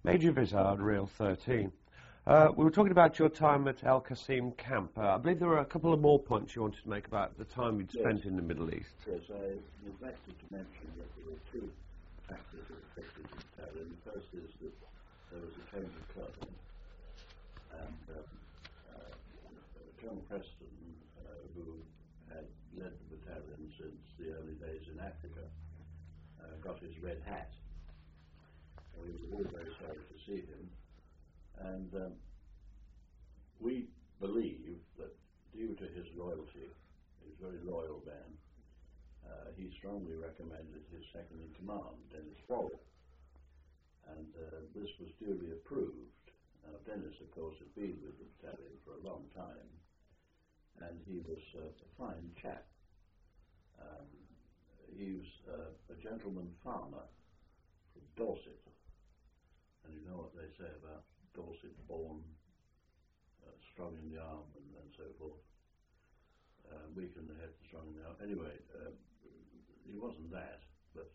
Major Vizard, Real 13. We were talking about your time at Al Qasim camp. I believe there were a couple of more points you wanted to make about the time you'd spent in the Middle East. Yes, I neglected to mention that there were two factors that affected the battalion. The first is that there was a change of colonel, and Colonel Preston, who had led the battalion since the early days in Africa, got his red hat. We were all very sorry to see him, and we believe that due to his loyalty, he was a very loyal man, he strongly recommended his second in command, Dennis Worrell, and this was duly approved. Now, Dennis, of course, had been with the battalion for a long time, and he was a fine chap. He was a gentleman farmer from Dorset. And you know what they say about Dorset born, strong in the arm and so forth. Weak in the head, strong in the arm. Anyway, he wasn't that, but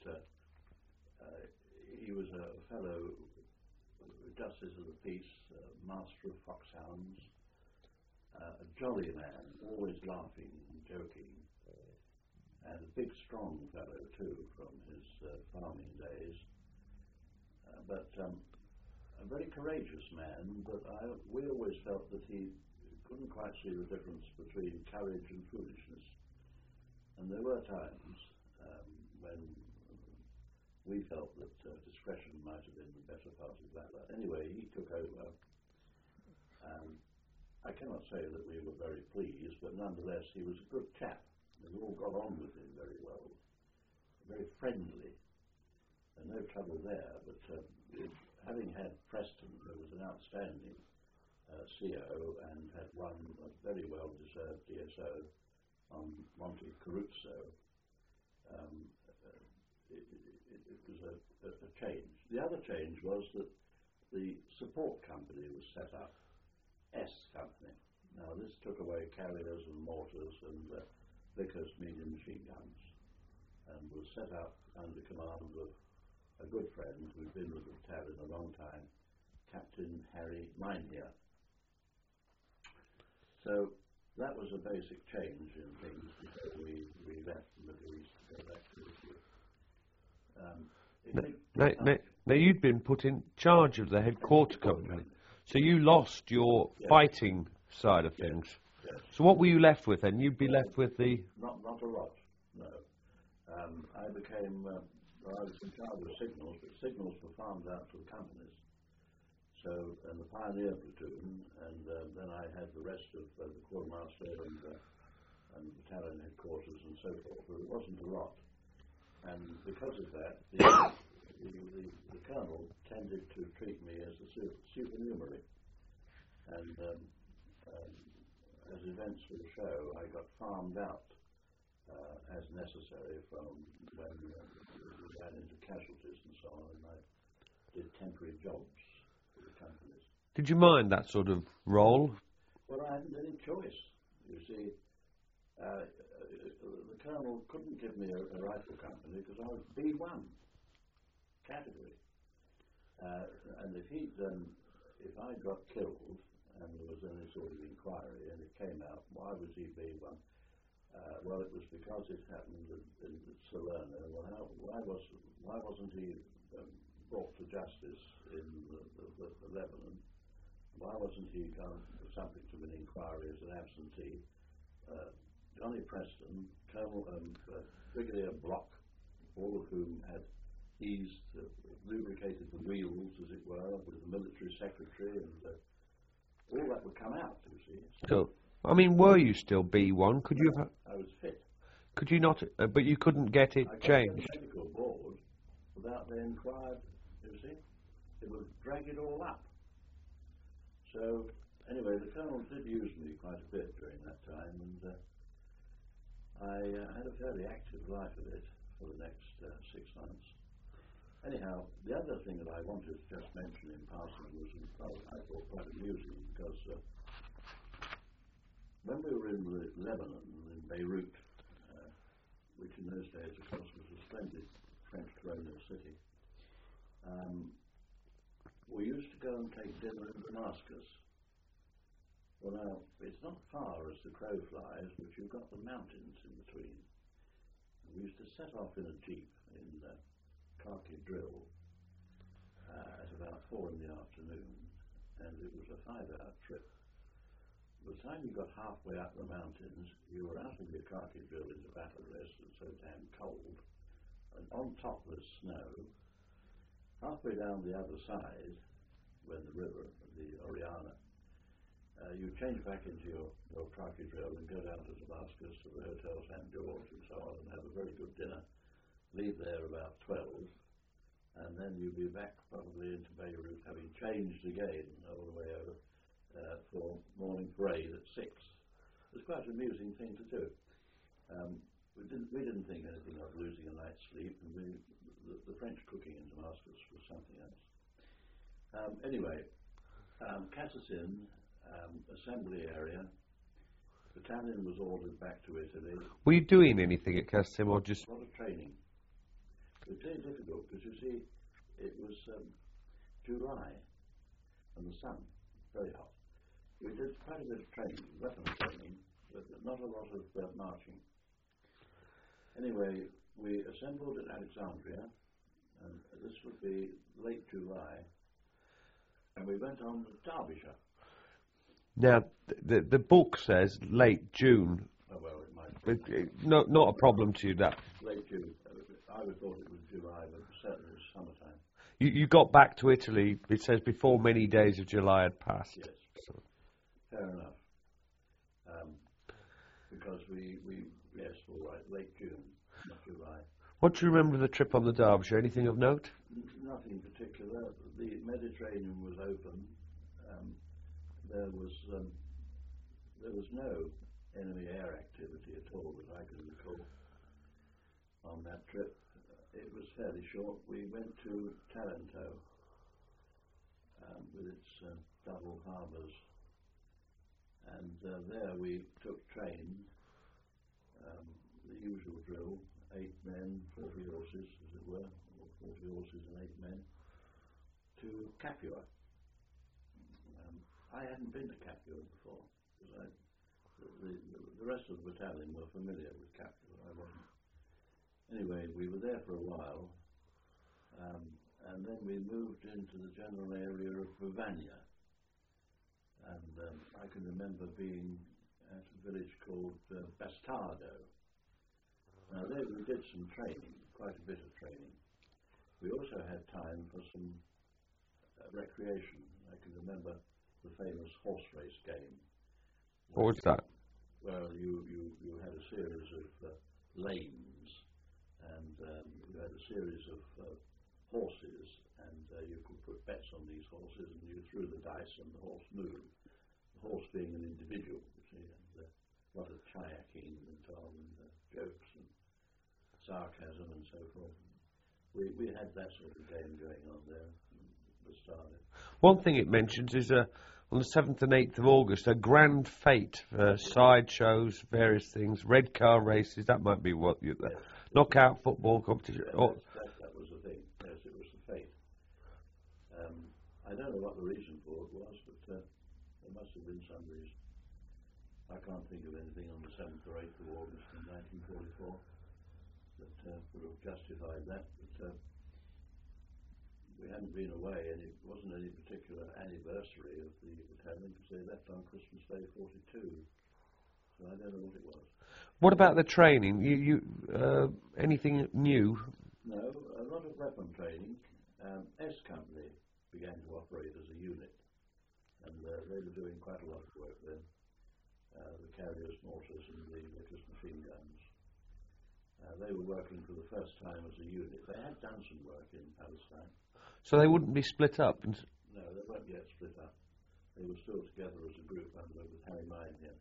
he was a fellow, justice of the peace, master of foxhounds, a jolly man, always laughing and joking, and a big, strong fellow too from his farming days. But a very courageous man, but we always felt that he couldn't quite see the difference between courage and foolishness. And there were times when we felt that discretion might have been the better part of valor. Anyway, he took over. I cannot say that we were very pleased, but nonetheless he was a good chap. We all got on with him very well, very friendly, and no trouble there. But having had Preston, who was an outstanding CO and had won a very well-deserved DSO on Monte Caruzzo, it was a change. The other change was that the support company was set up, S Company. Now this took away carriers and mortars and Vickers medium machine guns, and was set up under command of a good friend who'd been with the battalion a long time, Captain Harry Minehere. So that was a basic change in things before we left the Middle East to go back to Italy. Now you'd been put in charge of the headquarter company, so you lost your fighting side of things. Yes. So what were you left with then? You'd be left with the... Not a lot, no. I became... I was in charge of signals, but signals were farmed out to the companies. So, and the pioneer platoon, and then I had the rest of the quartermaster and battalion headquarters and so forth, but it wasn't a lot. And because of that, the colonel tended to treat me as a supernumerary. And as events will show, I got farmed out as necessary from when we ran into casualties and so on, and I did temporary jobs for the companies. Did you mind that sort of role? Well, I hadn't any choice. You see, the colonel couldn't give me a rifle company because I was B1 category. And if I got killed and there was any sort of inquiry and it came out, why was he B1? Well, it was because it happened in Salerno. Well, why wasn't he brought to justice in the Lebanon? Why wasn't he subject to an inquiry as an absentee? Johnny Preston, Colonel Brigadier Block, all of whom had lubricated the wheels, as it were, with the military secretary, and all that would come out, you see. So, I mean, were you still B1? Could you have... I was fit. Could you not... but you couldn't get it changed? I got the medical board without they inquired, you see. It would drag it all up. So, anyway, the colonel did use me quite a bit during that time, and I had a fairly active life of it for the next 6 months. Anyhow, the other thing that I wanted to just mention in passing was, I thought, quite amusing, because when we were in Lebanon, in Beirut, which in those days, of course, was a splendid French colonial city, we go and take dinner in Damascus. Well, now, it's not far as the crow flies, but you've got the mountains in between. We used to set off in a jeep in Khaki Drill at about 4 in the afternoon, and it was a 5-hour trip. By the time you got halfway up the mountains, you were out of your Khaki Drill into battle rest and so damn cold, and on top was snow. Halfway down the other side, when the river, the Oriana, you change back into your Khaki Drill and go down to Damascus to the Hotel St. George and so on and have a very good dinner, leave there about 12, and then you'll be back probably into Beirut having changed again all the way over for morning parade at 6. It was quite an amusing thing to do. We didn't think anything of losing a night's sleep, and the French cooking in Damascus was something else. Anyway, Kasserine, assembly area, battalion was ordered back to Italy. Were you doing anything at Kasserine or just... A lot of training. It was very difficult because, you see, it was July and the sun, very hot. We did quite a bit of training, weapons training, but not a lot of marching. Anyway, we assembled at Alexandria, and this would be late July, and we went on to Derbyshire. Now, the book says late June. Oh, well, it might be. Not a problem to you, that. Late June. I would thought it was July, but certainly it was summertime. You got back to Italy, it says, before many days of July had passed. Yes. So. Fair enough. Because yes, all right, late June, not July. What do you remember of the trip on the Derbyshire? Anything of note? Nothing particular. The Mediterranean was open. There was no enemy air activity at all that I could recall on that trip. It was fairly short. We went to Taranto with its double harbours, and there we took train, the usual drill, 8 men, 40 horses, as it were, or 40 horses and 8 men, to Capua. I hadn't been to Capua before, because the rest of the battalion were familiar with Capua. I wasn't. Anyway, we were there for a while, and then we moved into the general area of Bavania. And I can remember being at a village called Bastardo. Now there we did some training, quite a bit of training. We also had time for some recreation. I can remember the famous horse race game. What was that? Well, you had a series of lanes, and you had a series of horses, and you could put bets on these horses, and you threw the dice and the horse moved. The horse being an individual, you see, and a lot of kayaking and on, and jokes and sarcasm and so forth. We had that sort of game going on there. One thing it mentions is on the 7th and 8th of August, a grand fete, sideshows, various things, red car races. That might be what you... Yes. Knockout football competition. That was the thing. Yes, it was the fate. I don't know what the reason for it was, but there must have been some reason. I can't think of anything on the 7th or 8th of August in 1944 that would have justified that. But we hadn't been away, and it wasn't any particular anniversary of the battalion because they left on Christmas Day 42. So I don't know what it was. What about the training? Anything new? No, a lot of weapon training. S Company began to operate as a unit, and they were doing quite a lot of work then. The Carriers, mortars, and the latest machine guns. They were working for the first time as a unit. They had done some work in Palestine. So they wouldn't be split up? No, they weren't yet split up. They were still together as a group with Harry Mine here.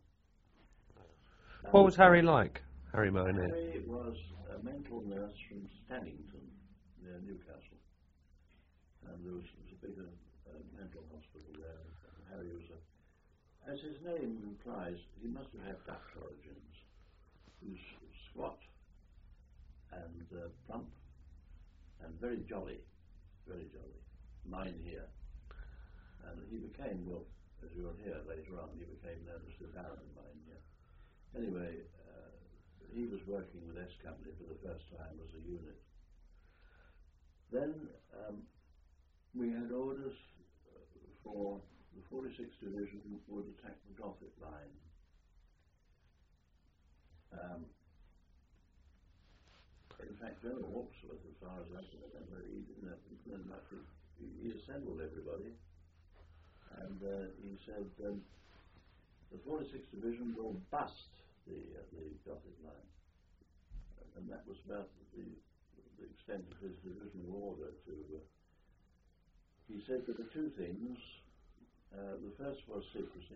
What was Harry like, Harry Mine? Harry was a mental nurse from Stannington, near Newcastle. And there was a big mental hospital there. Harry was as his name implies, he must have had Dutch origins. He was squat and plump and very jolly. Very jolly. Mine here. And he became, well, as you'll hear later on, he became known as the Baron Mine. Anyway, he was working with S Company for the first time as a unit. Then we had orders for the 46th Division would attack the Gothic Line. In fact, General Hawkesworth, as far as I can remember, he assembled everybody, and he said the 46th Division will bust the Gothic Line, and that was about the extent of his divisional order. He said there were two things. The first was secrecy.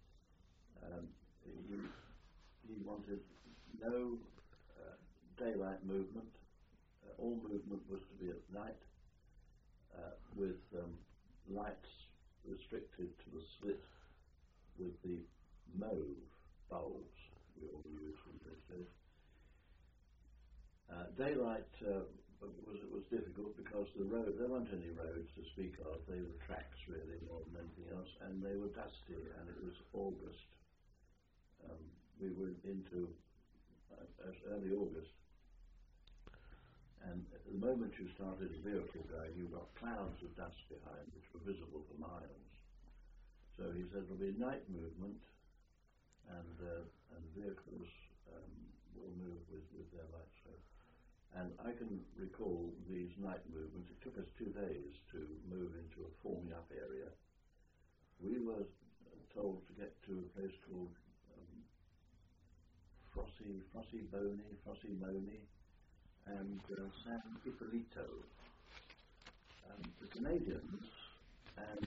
He wanted no daylight movement. All movement was to be at night, with lights restricted to the slit with the mauve bulbs we all used in those days. Daylight was difficult because there weren't any roads to speak of. They were tracks really more than anything else, and they were dusty, and it was August. We were into early August, and at the moment you started a vehicle going, you got clouds of dust behind which were visible for miles. So he said there'll be night movement, and vehicles will move with their lights. And I can recall these night movements. It took us 2 days to move into a forming up area. We were told to get to a place called Frosinone and San Ippolito. The Canadians and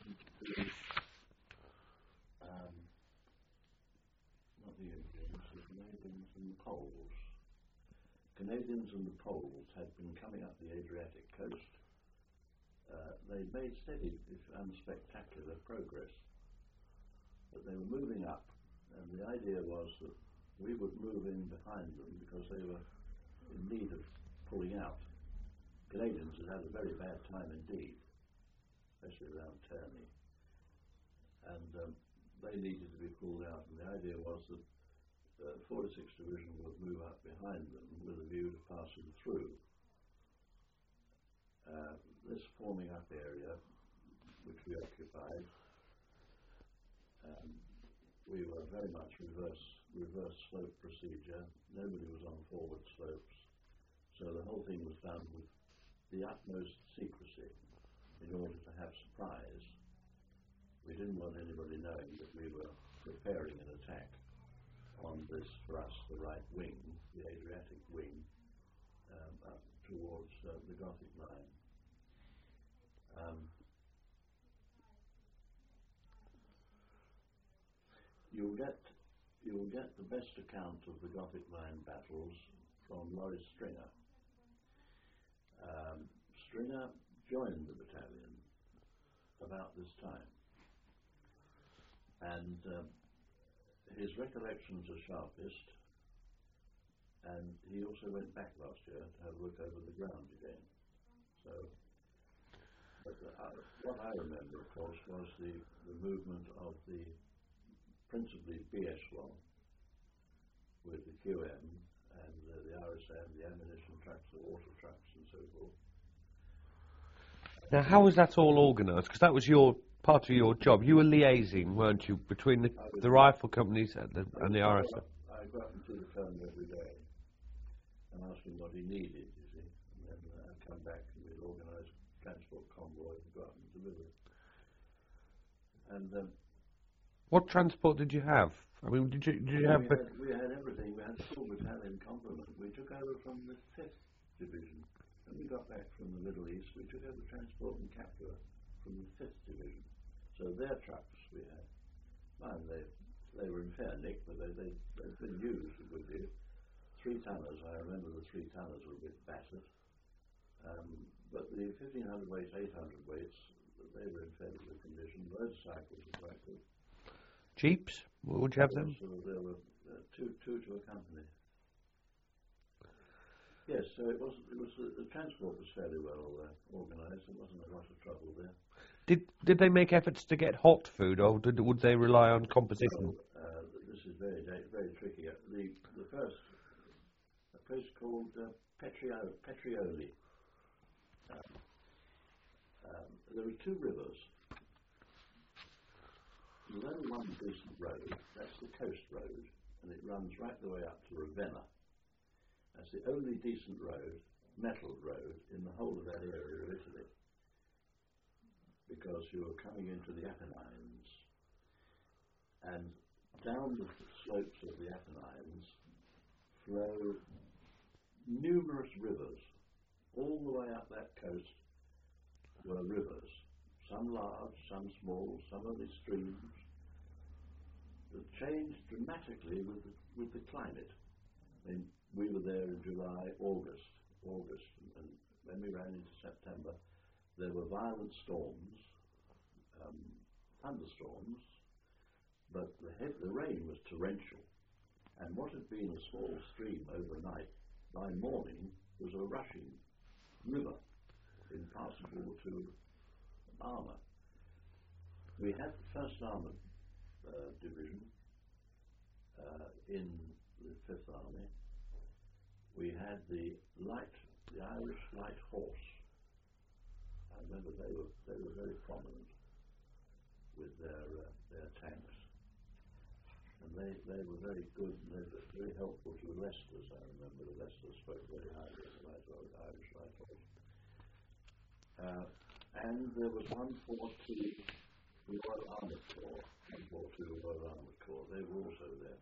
not the Indians, the Canadians and the Poles. Canadians and the Poles had been coming up the Adriatic coast. They made steady, if unspectacular, progress, but they were moving up, and the idea was that we would move in behind them because they were in need of pulling out. Canadians had had a very bad time indeed, especially around Terni, and they needed to be pulled out, and the idea was that 46th Division would move up behind them with a view to passing through. This forming up area, which we occupied, we were very much reverse slope procedure. Nobody was on forward slopes, so the whole thing was done with the utmost secrecy in order to have surprise. We didn't want anybody knowing that we were preparing an attack on this, for us, the right wing, the Adriatic wing, up towards the Gothic Line. You'll get the best account of the Gothic Line battles from Maurice Stringer. Stringer joined the battalion about this time, and his recollections are sharpest, and he also went back last year to have a look over the ground again. So, but what I remember, of course, was the movement of the principally B echelon with the QM and the RSM, the ammunition trucks, the water trucks, and so forth. Now, how was that all organised? Because that was part of your job. You were liaising, weren't you, between the rifle companies and the RSM? I go up and see the colonel every day and ask him what he needed, you see. And then I'd come back and we'd organise transport convoy to go up and deliver. And what transport did you have? I mean, did you have? We had everything. We had a full battalion complement. We took over from the 5th Division. When we got back from the Middle East, we took over transport and capture from the 5th Division. So their trucks we had. And they were in fair nick, but they'd been used a good deal. 3-tonners, I remember the 3-tonners were a bit battered. But the 1,500 weights, 800 weights, they were in fairly good condition. Motorcycles were quite good. Jeeps? Would you have them? So there were two to a company. Yes, so it was the transport was fairly well organised. There wasn't a lot of trouble there. Did they make efforts to get hot food, or would they rely on composition? This is very tricky. The first, a place called Petrioli. There were two rivers. There's only one decent road. That's the coast road, and it runs right the way up to Ravenna. That's the only decent road, metalled road, in the whole of that area of Italy, because you were coming into the Apennines, and down the slopes of the Apennines flow numerous rivers. All the way up that coast were rivers, some large, some small, some only streams, that changed dramatically with the climate. I mean, we were there in July, August, and when we ran into September, there were violent storms, thunderstorms, but the rain was torrential, and what had been a small stream overnight, by morning was a rushing river, impassable to armour. We had the 1st Armoured Division in the 5th Army. We had the Irish Light Horse. I remember they were very prominent with their tanks, and they were very good, and they were very helpful to the Leicesters. I remember the Leicesters spoke very highly of the Irish Light Horse. And there was 142 Royal Armoured Corps, 142 Royal Armoured Corps. They were also there.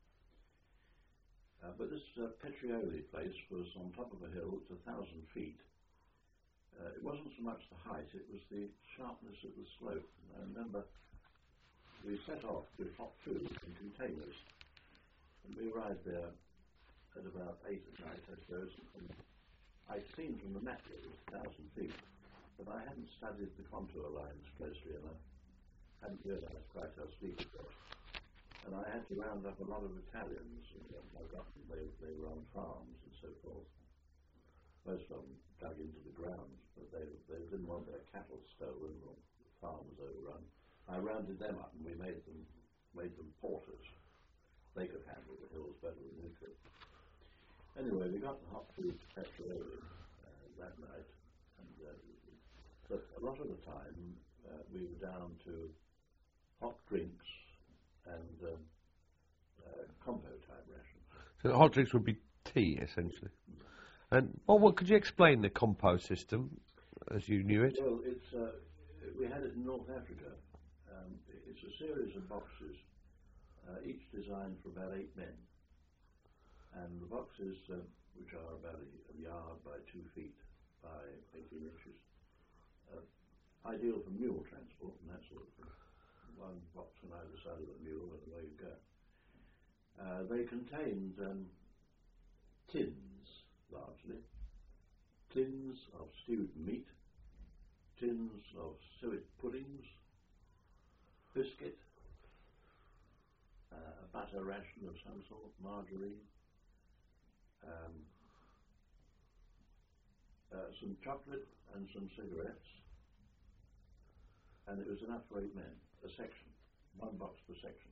But this Petrioli place was on top of a hill. It's 1,000 feet. It wasn't so much the height, it was the sharpness of the slope. I remember we set off with hot food in containers, and we arrived there at about 8 at night, I suppose, and I'd seen from the map that it was 1,000 feet, but I hadn't studied the contour lines closely enough, hadn't realised quite how steep it was. And I had to round up a lot of Italians, and I got them, they were on farms and so forth. Most of them dug into the ground, but they didn't want their cattle stolen or the farms overrun. I rounded them up, and we made them porters. They could handle the hills better than we could. Anyway, we got the hot food to Petrioli that night, and but a lot of the time we were down to hot drinks and compo type rations. So the hot drinks would be tea, essentially. And what could you explain the compo system as you knew it? Well, we had it in North Africa. It's a series of boxes, each designed for about 8 men. And the boxes, which are about a yard by 2 feet by 18 inches, ideal for mule transport and that sort of thing. One box on either side of the mule, and away you go. They contained tins, largely. Tins of stewed meat, tins of suet puddings, biscuit, a butter ration of some sort, margarine, some chocolate and some cigarettes, and it was enough for 8 men, a section, 1 box per section.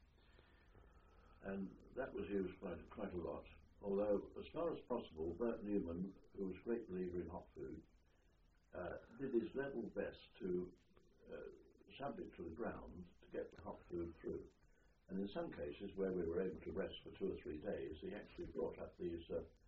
And that was used quite a lot, although as far as possible, Bert Newman, who was a great believer in hot food, did his level best to subject to the ground to get the hot food through. And in some cases where we were able to rest for 2 or 3 days, he actually brought up these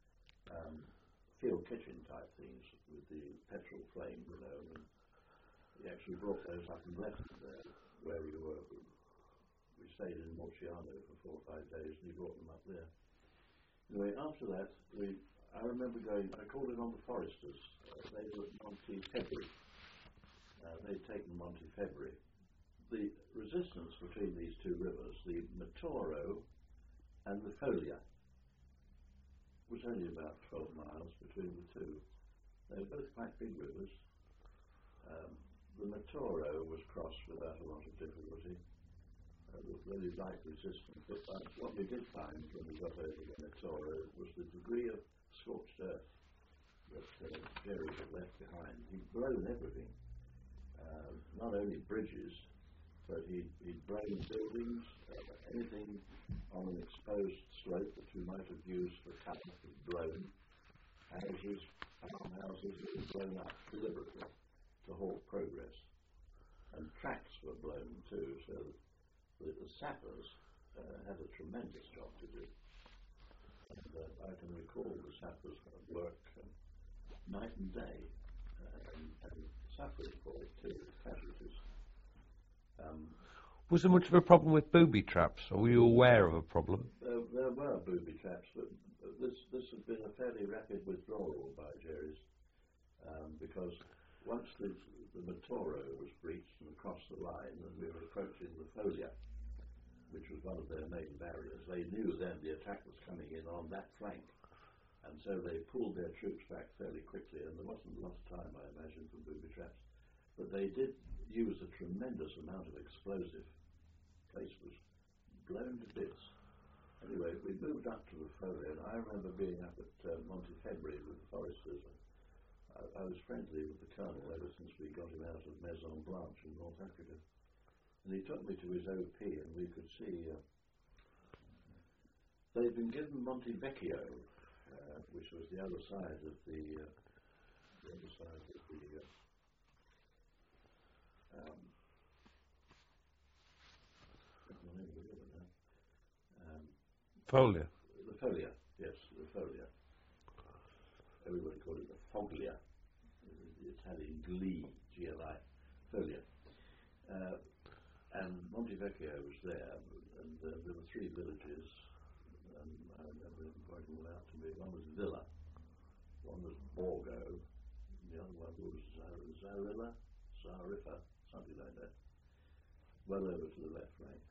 field kitchen type things with the petrol flame, and he actually brought those up and left them there where we were. We stayed in Murciano for 4 or 5 days, and he brought them up there. Anyway, after that, I remember I called it on the Foresters. They were at Montefibre. They'd taken Montefibre. The resistance between these 2 rivers, the Matoro and the Foglia, was only about 12 miles between the 2. They were both quite big rivers. The Matoro was crossed without a lot of difficulty, with really light resistance. But what we did find when we got over the Matoro was the degree of scorched earth that Jerry had left behind. He'd blown everything. not only bridges, but he'd blown buildings, anything on an exposed slope that you might have used for cover was blown. Houses, farmhouses were blown up deliberately to halt progress. And tracks were blown too, so the sappers had a tremendous job to do. And I can recall the sappers' work night and day, and suffering for it too, casualties. Was there much of a problem with booby traps, or were you aware of a problem? There were booby traps, but this had been a fairly rapid withdrawal by Jerry's, because once the Motoro was breached and across the line, and we were approaching the Folia, which was one of their main barriers, they knew then the attack was coming in on that flank, and so they pulled their troops back fairly quickly, and there wasn't a lot of time, I imagine, for booby traps. But they did use a tremendous amount of explosive. The place was blown to bits. Anyway, we moved up to the Folia, and I remember being up at Montefebri with the foresters. I was friendly with the colonel ever since we got him out of Maison Blanche in North Africa. And he took me to his OP, and we could see they'd been given Monte Vecchio, which was the other side of the Folia. The Folia, yes, the Folia. Everybody called it the Foglia, the Italian glee, G-L-I, Folia. And Monte Vecchio was there, and there were three villages, and I remember them pointing them out to me. One was Villa, one was Borgo, and the other one was Zarilla, something like that, well over to the left, right.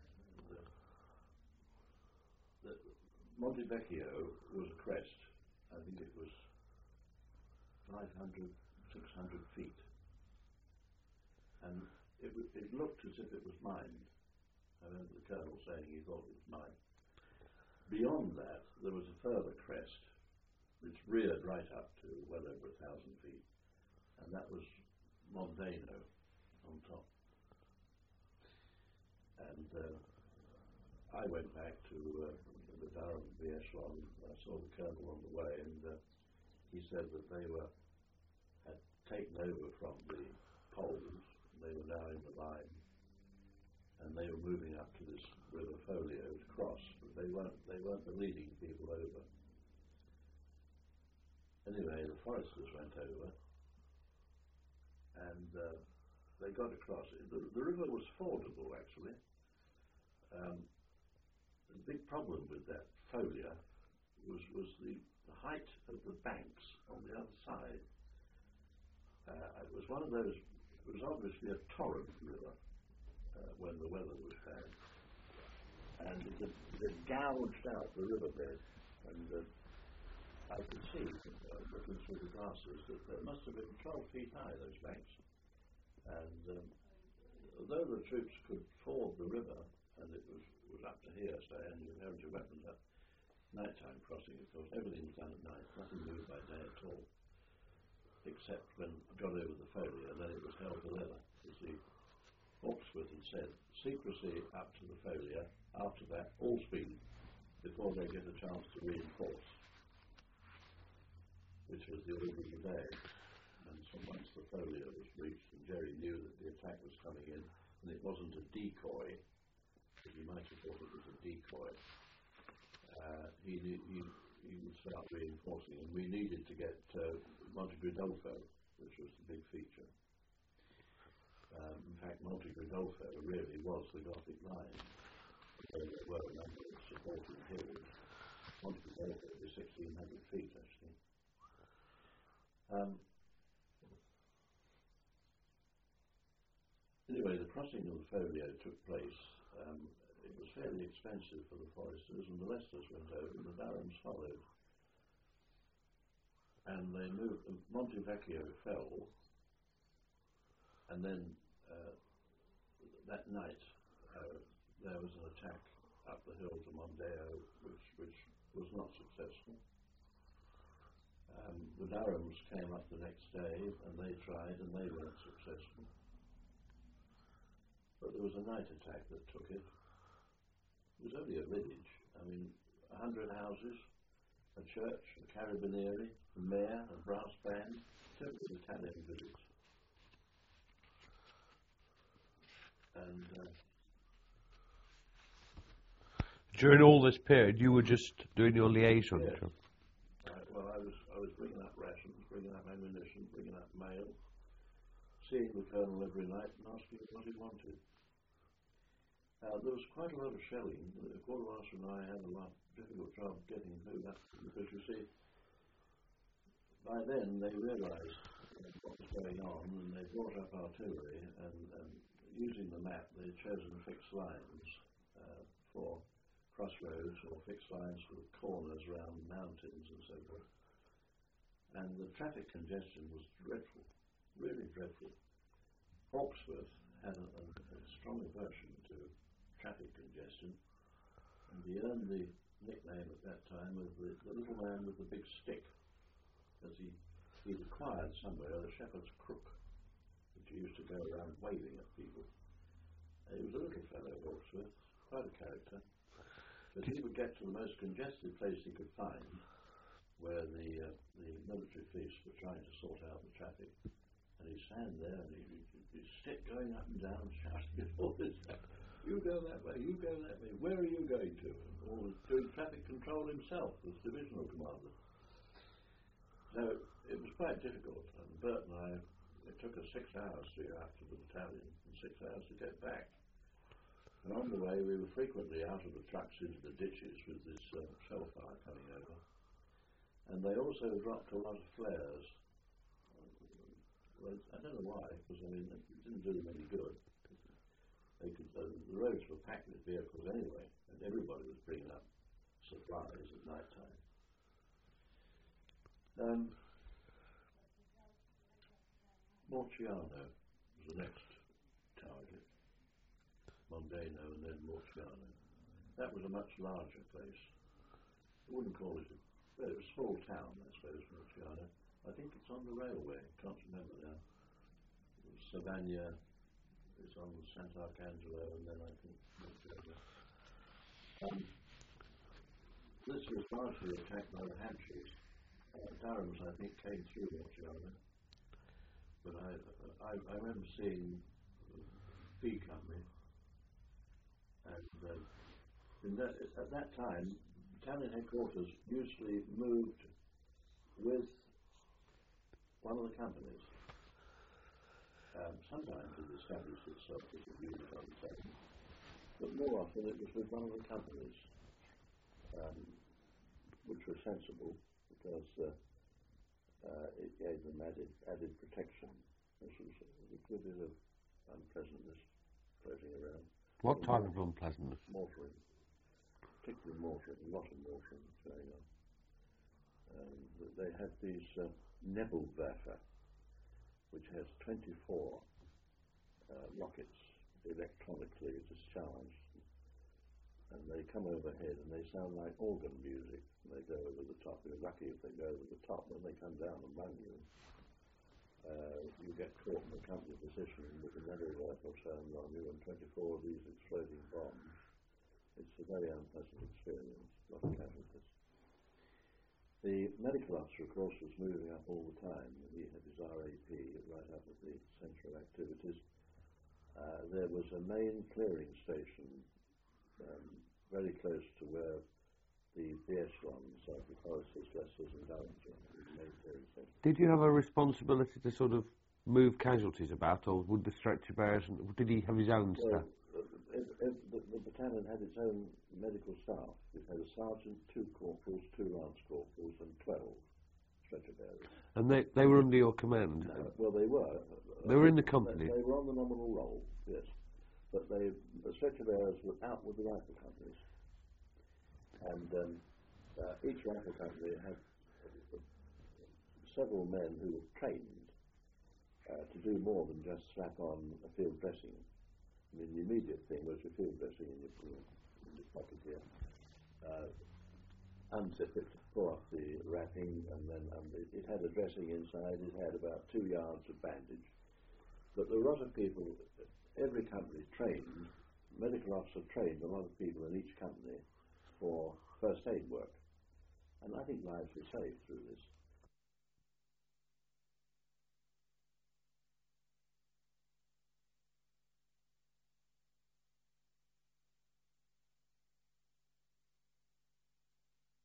And, Monte Vecchio was a crest. I think it was 500, 600 feet. And it looked as if it was mined. I remember the colonel saying he thought it was mined. Beyond that, there was a further crest, which reared right up to well over 1,000 feet. And that was Mondeno on top. And I went back to the Durham Echelon. I saw the colonel on the way, and he said that they had taken over from the Poles. They were now in the line, and they were moving up to this river Folio to cross, but they weren't the leading people over. Anyway, the foresters went over, and they got across. The river was fordable, actually. The big problem with that Folia was the height of the banks on the other side. It was one of those. It was obviously a torrent river when the weather was bad, and it had gouged out the riverbed, and I could see, looking through the glasses, that they must have been 12 feet high, those banks. And although the troops could ford the river, and it was up to here, so and you held your weapons up, nighttime crossing, of course, everything was done at night, nothing moved by day at all, except when it got over the Folia, and then it was held to leather. You see, Hawkesworth had said, secrecy up to the Folia, after that, all speed, before they get a chance to reinforce, which was the order of the day. And so once the Folia was reached, and Jerry knew that the attack was coming in, and it wasn't a decoy, because he might have thought it was a decoy, he would start reinforcing, and we needed to get Monte Gridolfo, which was the big feature. In fact, Monte Gridolfo really was the Gothic line. There were a number of supporting hills. Monte Gridolfo was 1,600 feet, actually. Anyway, the crossing of the Folia took place. It was fairly expensive for the foresters, and the Leicesters went over, and the Durhams followed. And they moved, Monte Vecchio fell, and then that night there was an attack up the hill to Mondeo, which was not successful. The Durhams came up the next day, and they tried, and they weren't successful. there was a night attack that took it. It was only a village. I mean, 100 houses, a church, a carabinieri, a mayor, a brass band, totally Italian village. And during all this period, you were just doing your liaison yes. job. Well, I was bringing up rations, bringing up ammunition, bringing up mail, seeing the colonel every night and asking what he wanted. There was quite a lot of shelling. The quartermaster and I had a difficult job getting through that because, you see, by then they realised what was going on and they brought up artillery and using the map they had chosen fixed lines for crossroads or fixed lines for corners around mountains and so forth. And the traffic congestion was dreadful, really dreadful. Hawksworth had a strong aversion to traffic congestion, and he earned the nickname at that time of the little man with the big stick, as he'd acquired somewhere a shepherd's crook, which he used to go around waving at people. He was a little fellow, Hawksworth, quite a character, but he would get to the most congested place he could find, where the military police were trying to sort out the traffic, and he'd stand there and his stick going up and down, shouting all this stuff. You go that way, you go that way, where are you going to? Or doing traffic control himself as divisional commander. So it was quite difficult, and Bert and I, it took us 6 hours to get out to the battalion and 6 hours to get back. And on the way we were frequently out of the trucks into the ditches with this shell fire coming over. And they also dropped a lot of flares. Well, I don't know why, because I mean, it didn't do them any good. The roads were packed with vehicles anyway, and everybody was bringing up supplies at night time. Morciano was the next target. Mondeno and then Morciano. That was a much larger place. I wouldn't call it it was a small town, I suppose, Morciano. I think it's on the railway, can't remember now. Savagna, it's on Sant'Arcangelo, and then I think Morciano. This was largely attacked by the Hampshires. Durham's, I think, came through Morciano. But I remember seeing B Company, and at that time, battalion headquarters usually moved with one of the companies. Sometimes it established itself as a unit on its own, but more often it was with one of the companies, which was sensible because it gave them added protection. This was a good bit of unpleasantness floating around. What type of unpleasantness? Mortaring. Particularly mortaring, a lot of mortaring was going on. They had these Nebelwerfer, which has 24 rockets electronically discharged, and they come overhead and they sound like organ music. And they go over the top. You're lucky if they go over the top. When they come down among you, you get caught in a company position with a Nebelwerfer turned on you and 24 of these exploding bombs. It's a very unpleasant experience, a lot of casualties. The medical officer, of course, was moving up all the time. He had his RAP right up at the central activities. There was a main clearing station very close to where the BS1s, the Foresters, Lessers and Durhams were, the main clearing station. Did you have a responsibility to sort of move casualties about, or would the stretcher bearers, did he have his own staff? The battalion had its own medical staff. It had a sergeant, 2 corporals, 2 lance corporals, and 12 stretcher bearers. And they were under your command? Well, they were. They were in the company? They were on the nominal roll, yes. But the stretcher bearers were out with the rifle companies. And each rifle company had several men who were trained to do more than just slap on a field dressing. I mean, the immediate thing was your field dressing in your pocket here. Unzip it, pull off the wrapping, and then it had a dressing inside. It had about 2 yards of bandage. But there were a lot of people, every company trained, medical officer trained a lot of people in each company for first aid work. And I think lives were saved through this.